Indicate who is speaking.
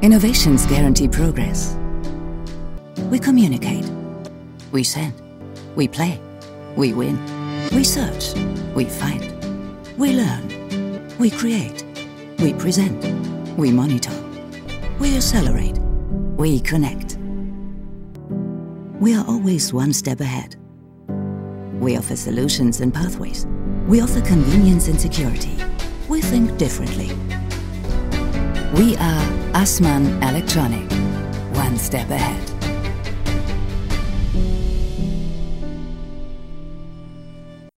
Speaker 1: Innovations guarantee progress. We communicate. We send. We play. We win. We search. We find. We learn. We create. We present. We monitor. We accelerate. We connect. We are always one step ahead. We offer solutions and pathways. We offer convenience and security. We think differently. We are Assmann Electronic, one step ahead.